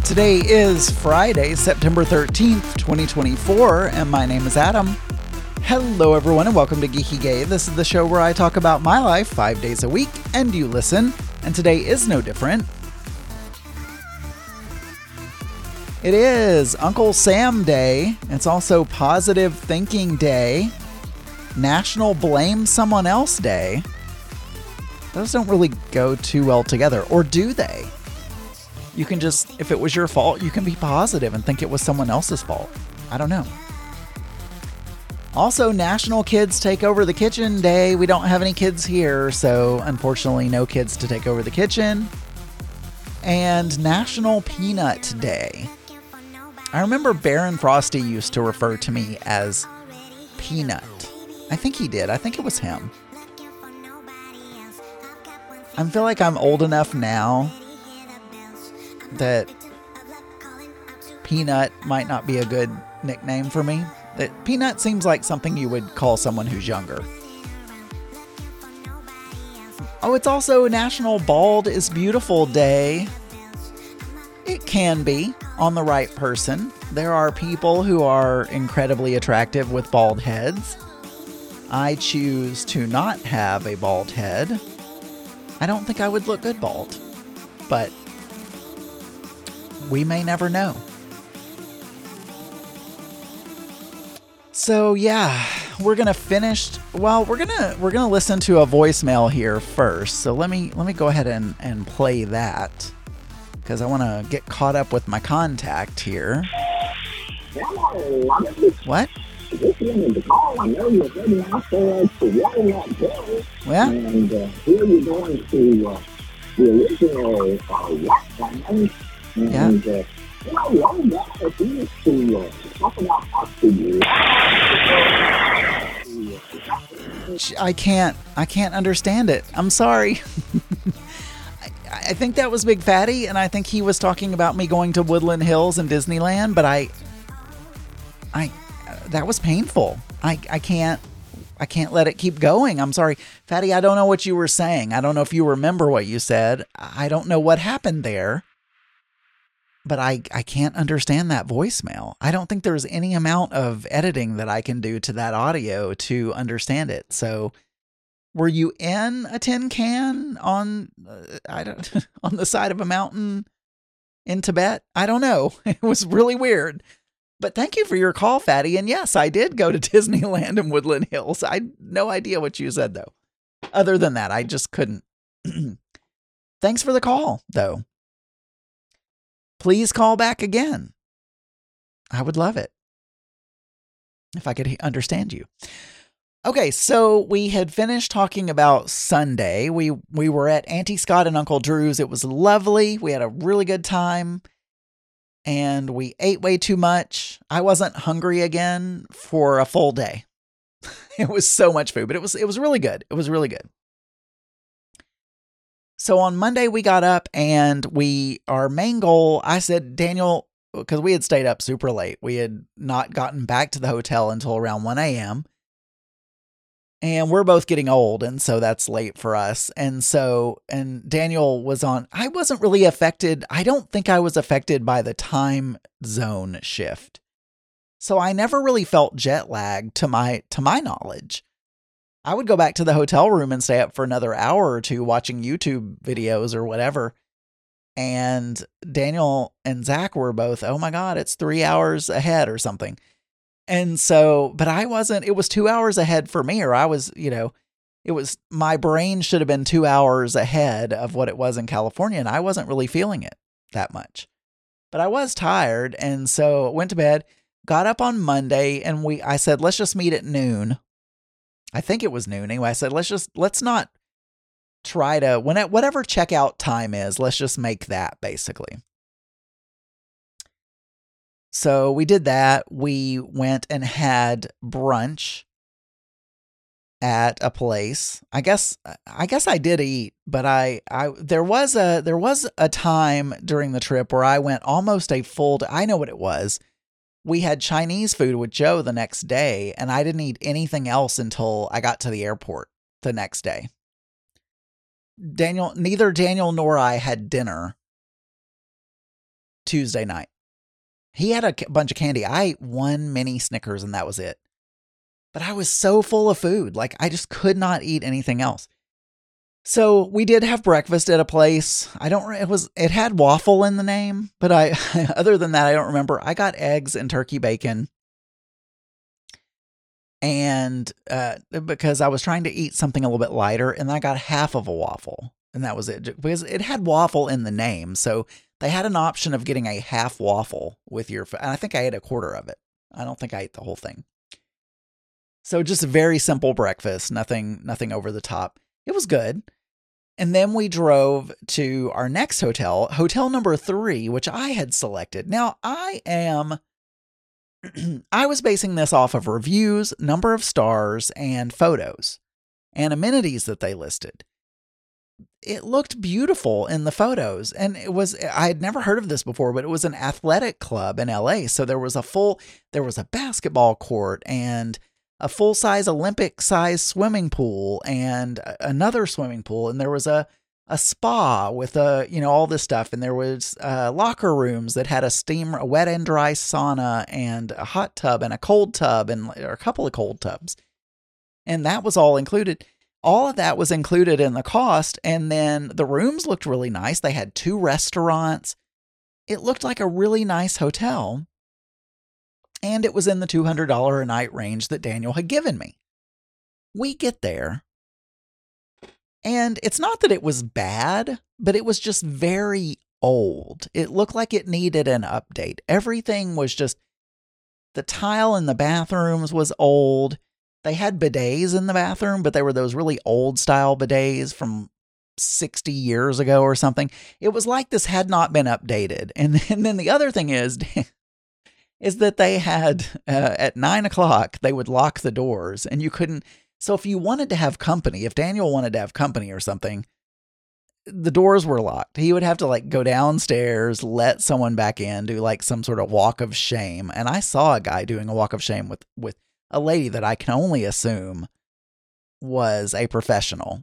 Today is Friday, September 13th, 2024, and my name is Adam. Hello everyone and welcome to Geeky Gay. This is the show where I talk about my life 5 days a week, and you listen, and today is no different. It is Uncle Sam Day. It's also Positive Thinking Day, National Blame Someone Else Day. Those don't really go too well together, or do they? You can just, if it was your fault, you can be positive and think it was someone else's fault. I don't know. Also, National Kids Take Over the Kitchen Day. We don't have any kids here, so unfortunately no kids to take over the kitchen. And National Peanut Day. I remember Baron Frosty used to refer to me as Peanut. I think he did. I think it was him. I feel like I'm old enough now that Peanut might not be a good nickname for me. That Peanut seems like something you would call someone who's younger. Oh, it's also National Bald is Beautiful Day. It can be on the right person. There are people who are incredibly attractive with bald heads. I choose to not have a bald head. I don't think I would look good bald, but we may never know. So yeah, we're gonna finish. Well, we're gonna listen to a voicemail here first. So let me go ahead and play that because I want to get caught up with my contact here. What? Just wanted to call. I know you're heading out there to Walnut Hill. Yeah. And here you're going to the original rock band. And, yeah. One guy refused to talk about oxygen. I can't understand it. I'm sorry. I think that was Big Fatty, and I think he was talking about me going to Woodland Hills and Disneyland, but I that was painful. I can't let it keep going. I'm sorry. Fatty, I don't know what you were saying. I don't know if you remember what you said. I don't know what happened there. But I can't understand that voicemail. I don't think there's any amount of editing that I can do to that audio to understand it. So were you in a tin can on on the side of a mountain in Tibet? I don't know. It was really weird. But thank you for your call, Fatty. And yes, I did go to Disneyland and Woodland Hills. I had no idea what you said, though. Other than that, I just couldn't. Thanks for the call, though. Please call back again. I would love it if I could understand you. Okay, so we had finished talking about Sunday. We were at Auntie Scott and Uncle Drew's. It was lovely. We had a really good time. And we ate way too much. I wasn't hungry again for a full day. It was so much food, but it was really good. It was really good. So on Monday we got up and our main goal, I said, Daniel, because we had stayed up super late. We had not gotten back to the hotel until around 1 a.m. And we're both getting old, and so that's late for us. And Daniel was on. I wasn't really affected. I don't think I was affected by the time zone shift. So I never really felt jet lagged to my knowledge. I would go back to the hotel room and stay up for another hour or two watching YouTube videos or whatever. And Daniel and Zach were both, oh my God, it's 3 hours ahead or something. And so, but I wasn't, it was 2 hours ahead for me, or I was, my brain should have been 2 hours ahead of what it was in California. And I wasn't really feeling it that much, but I was tired. And so went to bed, got up on Monday, and I said, let's just meet at noon. I think it was noon. Anyway, I said, let's not try to, whatever checkout time is, let's just make that basically. So we did that. We went and had brunch at a place. I guess I did eat, but there was a time during the trip where I went almost a full day. I know what it was. We had Chinese food with Joe the next day, and I didn't eat anything else until I got to the airport the next day. Neither Daniel nor I had dinner Tuesday night. He had a bunch of candy. I ate one mini Snickers and that was it. But I was so full of food. Like, I just could not eat anything else. So we did have breakfast at a place. It had waffle in the name, but other than that, I don't remember. I got eggs and turkey bacon. And because I was trying to eat something a little bit lighter, and I got half of a waffle, and that was it, because it had waffle in the name. So they had an option of getting a half waffle with and I think I ate a quarter of it. I don't think I ate the whole thing. So just a very simple breakfast, nothing over the top. It was good. And then we drove to our next hotel number 3, which I had selected. Now I was basing this off of reviews, number of stars, and photos and amenities that they listed. It looked beautiful in the photos, and I had never heard of this before, but it was an athletic club in LA. So there was a basketball court and a full-size Olympic-size swimming pool and another swimming pool. And there was a spa with all this stuff. And there was locker rooms that had a wet and dry sauna and a hot tub and a cold tub or a couple of cold tubs. And that was all included. All of that was included in the cost. And then the rooms looked really nice. They had 2 restaurants. It looked like a really nice hotel. And it was in the $200 a night range that Daniel had given me. We get there. And it's not that it was bad, but it was just very old. It looked like it needed an update. Everything was just, the tile in the bathrooms was old. They had bidets in the bathroom, but they were those really old style bidets from 60 years ago or something. It was like this had not been updated. And then the other thing is that they had, at 9:00, they would lock the doors and you couldn't. So if you wanted to have company, if Daniel wanted to have company or something, the doors were locked. He would have to go downstairs, let someone back in, do some sort of walk of shame. And I saw a guy doing a walk of shame with a lady that I can only assume was a professional.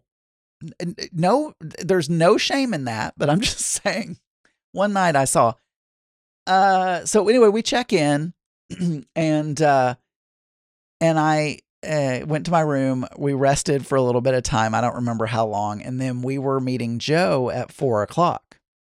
No, there's no shame in that, but I'm just saying, one night I saw. So anyway, we check in and I went to my room. We rested for a little bit of time. I don't remember how long. And then we were meeting Joe at 4:00.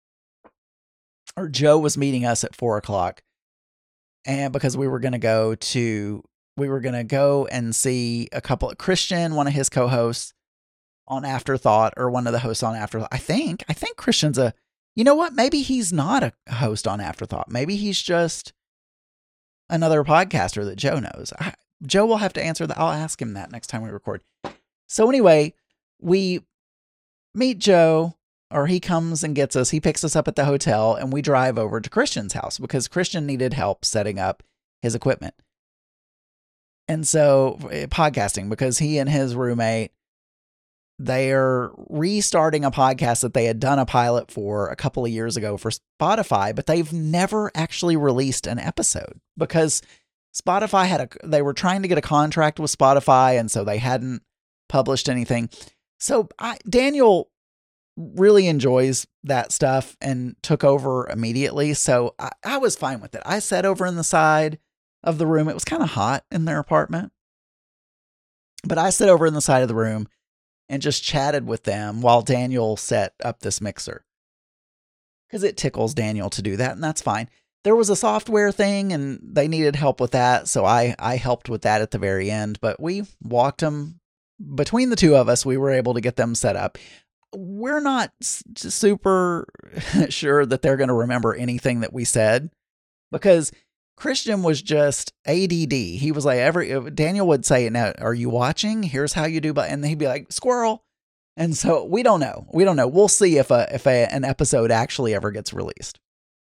Or Joe was meeting us at 4:00. And because we were going to go and see a couple of Christian, one of his co-hosts on Afterthought, or one of the hosts on Afterthought. I think Christian's you know what? Maybe he's not a host on Afterthought. Maybe he's just another podcaster that Joe knows. Joe will have to answer that. I'll ask him that next time we record. So anyway, we meet Joe, or he comes and gets us. He picks us up at the hotel, and we drive over to Christian's house because Christian needed help setting up his equipment. And so, podcasting, because he and his roommate, they're restarting a podcast that they had done a pilot for a couple of years ago for Spotify, but they've never actually released an episode because Spotify they were trying to get a contract with Spotify, and so they hadn't published anything. So Daniel really enjoys that stuff and took over immediately. So I was fine with it. I sat over in the side of the room. It was kind of hot in their apartment, but I sat over in the side of the room and just chatted with them while Daniel set up this mixer. Because it tickles Daniel to do that, and that's fine. There was a software thing, and they needed help with that, so I helped with that at the very end. But we walked them, between the two of us, we were able to get them set up. We're not super sure that they're going to remember anything that we said, because Christian was just ADD. He was like, Daniel would say, "Now, are you watching? Here's how you do," and he'd be like, "Squirrel." And so we don't know. We'll see if an episode actually ever gets released.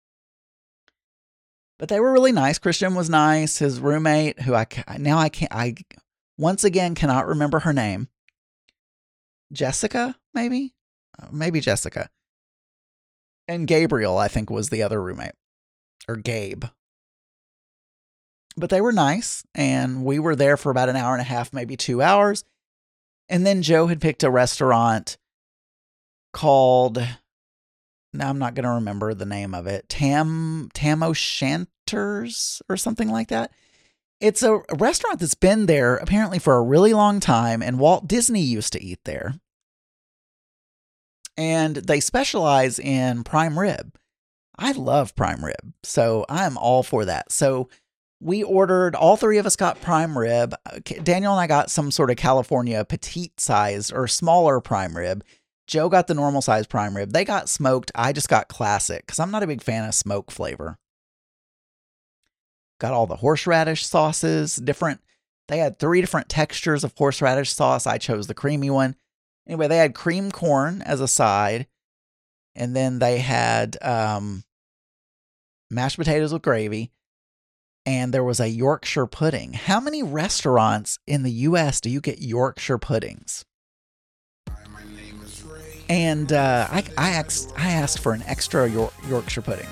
But they were really nice. Christian was nice. His roommate, who I once again cannot remember her name. Jessica, maybe Jessica. And Gabriel, I think, was the other roommate, or Gabe. But they were nice, and we were there for about an hour and a half, maybe 2 hours. And then Joe had picked a restaurant called Now I'm not going to remember the name of it. Tam O'Shanter's or something like that. It's a restaurant that's been there apparently for a really long time, and Walt Disney used to eat there. And they specialize in prime rib. I love prime rib, so I'm all for that. So we ordered, all three of us got prime rib. Daniel and I got some sort of California petite size or smaller prime rib. Joe got the normal size prime rib. They got smoked. I just got classic because I'm not a big fan of smoke flavor. Got all the horseradish sauces, they had 3 different textures of horseradish sauce. I chose the creamy one. Anyway, they had cream corn as a side, and then they had mashed potatoes with gravy, and there was a Yorkshire pudding. How many restaurants in the U.S. do you get Yorkshire puddings? And I asked for an extra Yorkshire pudding.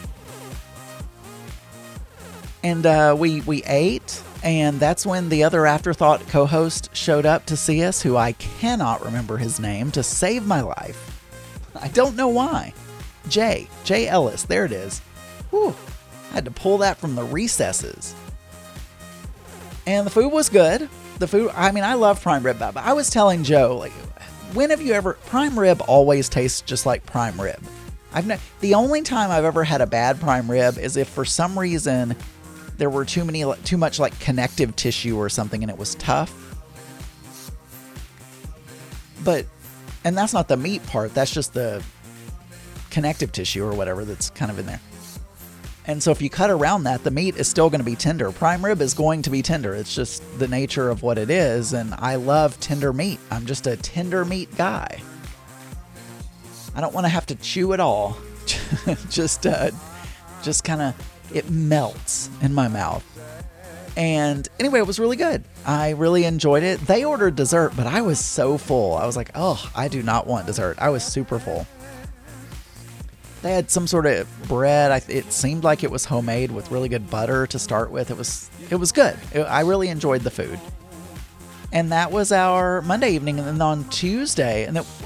And we ate, and that's when the other Afterthought co-host showed up to see us, who I cannot remember his name, to save my life. I don't know why. Jay Ellis, there it is. Whew, I had to pull that from the recesses. And the food was good. I love prime rib, but I was telling Joe, like, when have you ever, prime rib always tastes just like prime rib. The only time I've ever had a bad prime rib is if for some reason there were too much like connective tissue or something and it was tough. And that's not the meat part, that's just the connective tissue or whatever that's kind of in there. And so if you cut around that, the meat is still going to be tender. Prime rib is going to be tender. It's just the nature of what it is. And I love tender meat. I'm just a tender meat guy. I don't want to have to chew it all. just kind of, it melts in my mouth. And anyway, it was really good. I really enjoyed it. They ordered dessert, but I was so full. I was like, oh, I do not want dessert. I was super full. They had some sort of bread. It seemed like it was homemade with really good butter to start with. It was good. I really enjoyed the food. And that was our Monday evening. And then on Tuesday,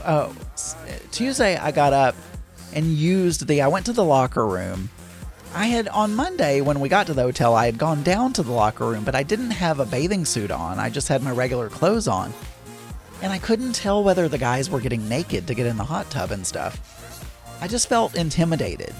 I got up and I went to the locker room. On Monday, when we got to the hotel, I had gone down to the locker room, but I didn't have a bathing suit on. I just had my regular clothes on. And I couldn't tell whether the guys were getting naked to get in the hot tub and stuff. I just felt intimidated,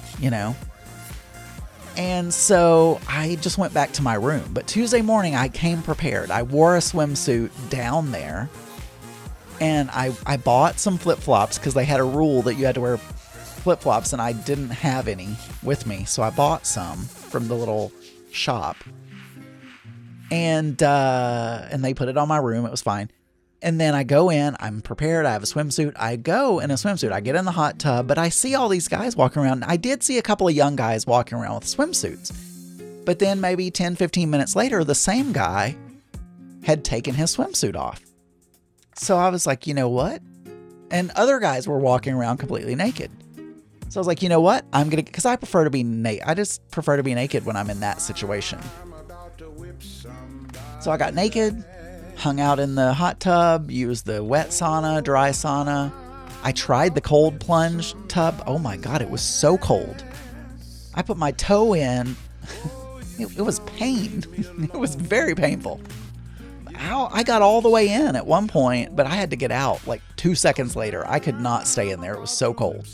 And so I just went back to my room. But Tuesday morning, I came prepared. I wore a swimsuit down there. And I bought some flip-flops because they had a rule that you had to wear flip-flops, and I didn't have any with me. So I bought some from the little shop. And they put it on my room. It was fine. And then I go in, I'm prepared, I have a swimsuit. I go in a swimsuit, I get in the hot tub, but I see all these guys walking around. I did see a couple of young guys walking around with swimsuits. But then maybe 10, 15 minutes later, the same guy had taken his swimsuit off. So I was like, you know what? And other guys were walking around completely naked. So I was like, you know what? Because I prefer to be naked. I just prefer to be naked when I'm in that situation. So I got naked, hung out in the hot tub, used the wet sauna, dry sauna. I tried the cold plunge tub. Oh my God, it was so cold. I put my toe in. It was pain. It was very painful. I got all the way in at one point, but I had to get out like 2 seconds later. I could not stay in there. It was so cold.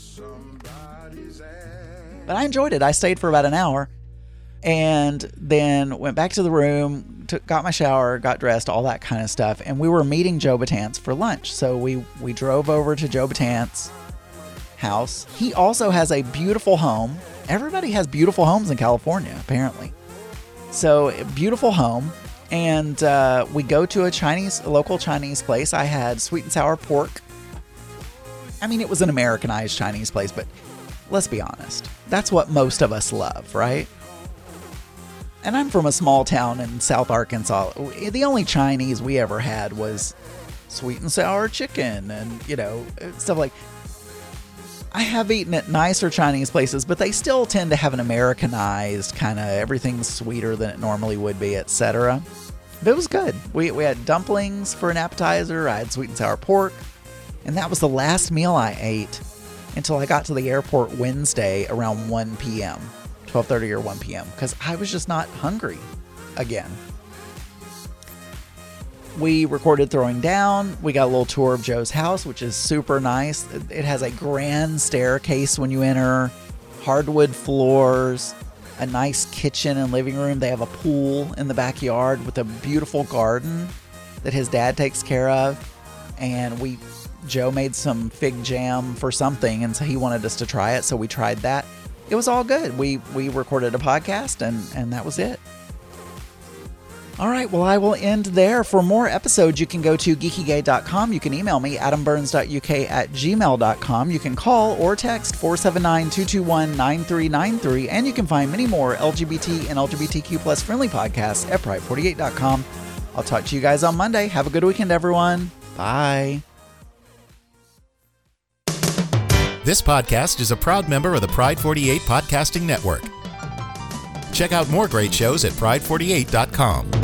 But I enjoyed it. I stayed for about an hour and then went back to the room, got my shower, got dressed, all that kind of stuff. And we were meeting Joe Batant's for lunch. So we drove over to Joe Batant's house. He also has a beautiful home. Everybody has beautiful homes in California, apparently. So, beautiful home. And we go to a local Chinese place. I had sweet and sour pork. I mean, it was an Americanized Chinese place, but let's be honest. That's what most of us love, right? And I'm from a small town in South Arkansas. The only Chinese we ever had was sweet and sour chicken and, stuff like. I have eaten at nicer Chinese places, but they still tend to have an Americanized kind of everything's sweeter than it normally would be, etc. But it was good. We had dumplings for an appetizer. I had sweet and sour pork. And that was the last meal I ate until I got to the airport Wednesday around 1 p.m., 12:30 or 1 p.m., because I was just not hungry again. We recorded Throwing Down. We got a little tour of Joe's house, which is super nice. It has a grand staircase when you enter, hardwood floors, a nice kitchen and living room. They have a pool in the backyard with a beautiful garden that his dad takes care of. And Joe made some fig jam for something, and so he wanted us to try it, so we tried that. It was all good. We recorded a podcast, and that was it. All right, well, I will end there. For more episodes, you can go to geekygay.com. You can email me, adamburns.uk@gmail.com. You can call or text 479-221-9393, and you can find many more LGBT and LGBTQ plus friendly podcasts at pride48.com. I'll talk to you guys on Monday. Have a good weekend, everyone. Bye. This podcast is a proud member of the Pride 48 Podcasting Network. Check out more great shows at pride48.com.